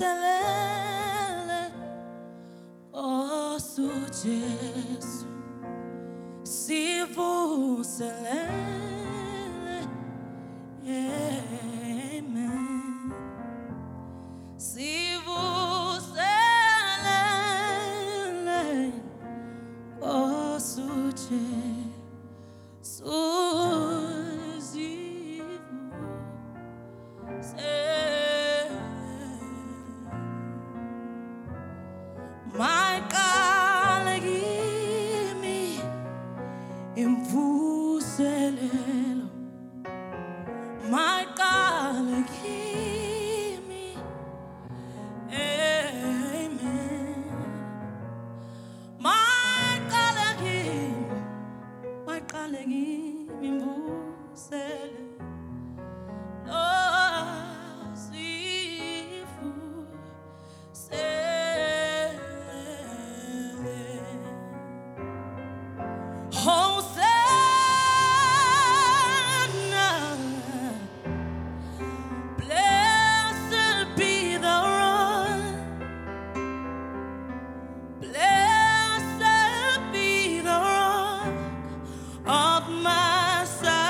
Sivuselele Osu Jesu Sivuselele Amen Sivuselele Osu Jesu My God, give me imvuselelo. My God, give me amen. My God, give me imvuselelo. Hosanna, blessed be the rock, blessed be the rock of my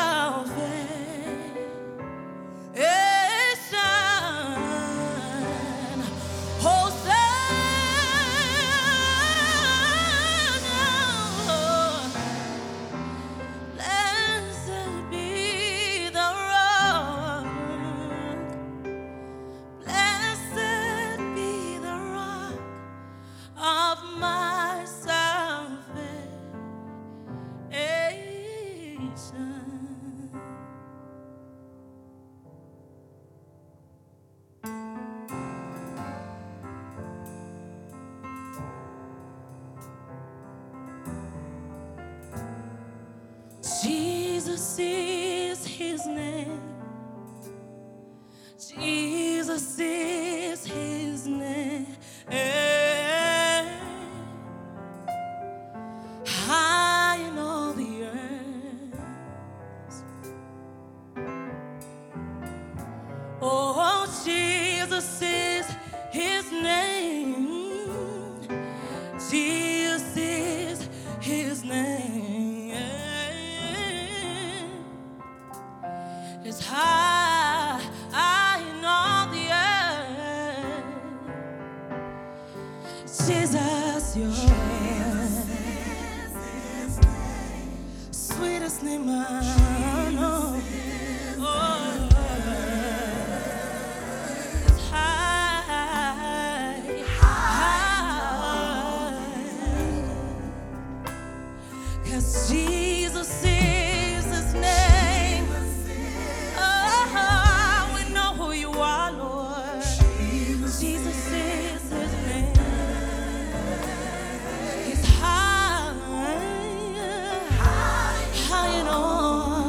salvation. Hosanna, blessed be the rock, blessed be the rock of my salvation. Jesus is his name. Jesus is his name. High in all the earth. Oh, Jesus is his name. Jesus is his name. It's high in all the earth. Jesus, your name, sweetest name I know. Oh, it's high. 'Cause Jesus is his name. Oh, we know who you are, Lord. Jesus is his name. He's high in all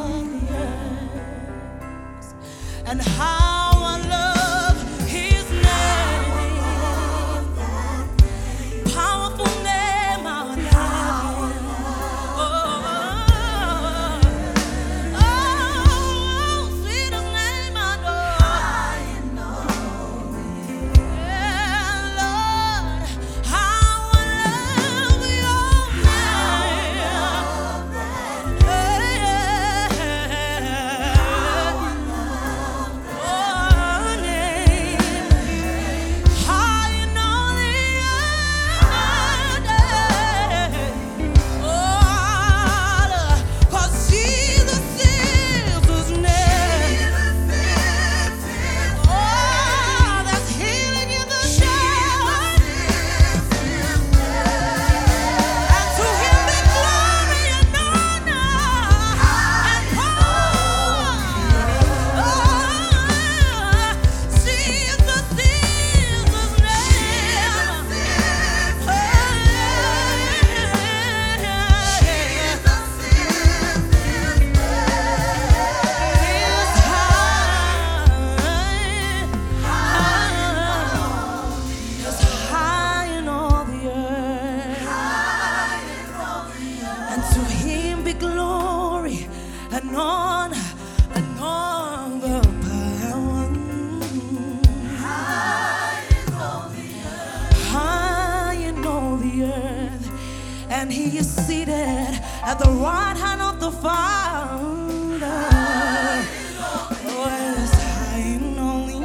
and he is seated at the right hand of the Father. Oh, yes, high and holy,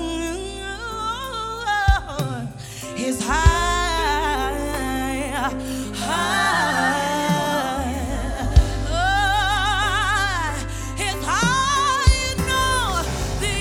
he's high, high, he's high and all the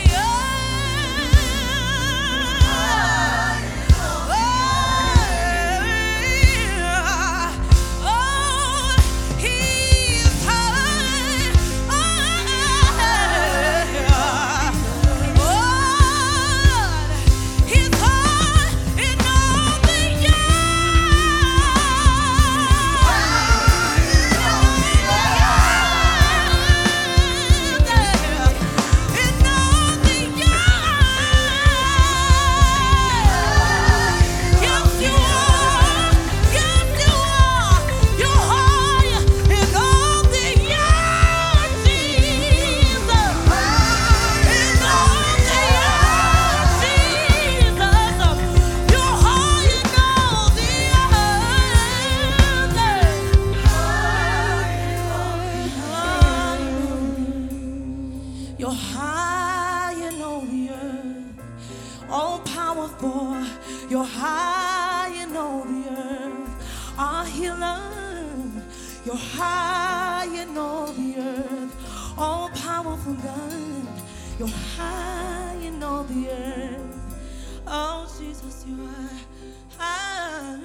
You're high and all the earth, all powerful. You're high and all the earth, our healer. You're high and all the earth, all powerful God. You're high and all the earth. Oh Jesus, you are high.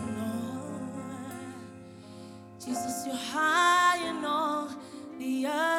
Jesus, you're high and all the earth.